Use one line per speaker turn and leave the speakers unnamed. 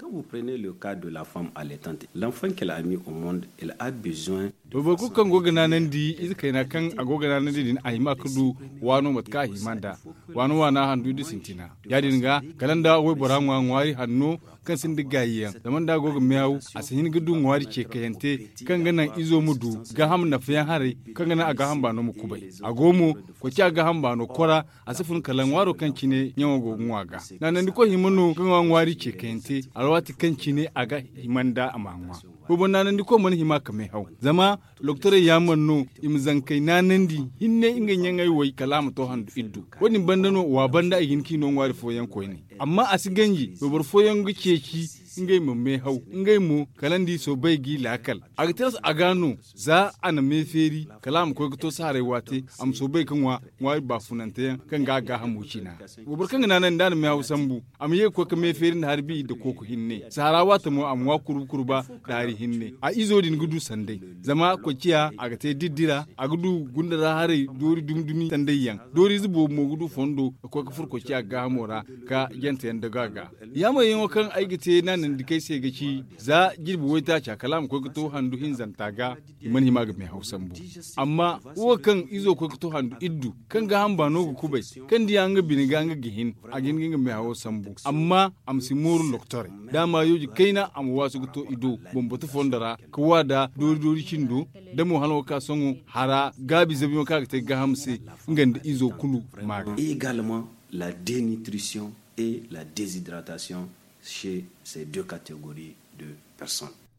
Quand vous prenez le cas de la femme allaitante, l'enfant qu'elle a mis au monde, elle a besoin de...
Ba ku kan gogana nan di izkaina kan agogana nan din ahima kudu wano matka himanda wano wana handu di sintina ya dinga kalanda wai borangwa ngwari hanno kan sin digayiya zaman da goga miyawu asihin gudu ngwari ke kayante kan ganan izo mudu ga ham na fiyan hare kan ganan aga hamba no mukubai agomo ko ci aga hamba no kora asifun kalan waro kan kine nyawo gogwaga nan di ko himano kan ngwari ke kayante alwati kan kine aga himanda amanwa ko nan di ko man hima kame hau zama doktore yamanno imzankai nanandi hinne inga nyangai wai kalama to handu iddu wani bandano wa banda igin kino ngwari foyan koyni amma asiganji bobor foyan giceki ingay mu me hau ingay mu kalandi so baygi lakal agtras agano za ana me feri kalam ko to sare wate am so bay kanwa ngwari ba funante kan ga hamucina bobor kan nan dan me hau sambu am ye ko ka me feri na harbi da koko hinne sarawa ta mu am wa kurba dari hinne a izodin gudu sandai zama ko kiya aga te diddira agudu gundara hare dori dumdumi tandayyan dori zubo mo gudu fondo ko ka furko kiya ga hamora ka yanta yanda gaga yama yin wakan aigite nan dikai sai gaci za girbi waita cha kalam ko to handu hin zantaga man hima ga mai hausan bu amma wakan izo ko to handu iddu kan ga hamba no ku kubai kan diya nga biniga nga gihin a gingin mai hausan bu amma am simuru doktore dama yoji kaina am wasu to ido bomboto fondara ko wada dori kindo da mu halwa ka songo hara gabi zabi ka ta ga hamse nganda izo kulu maga.
Et également la dénutrition et la déshydratation chez ces deux catégories de personnes.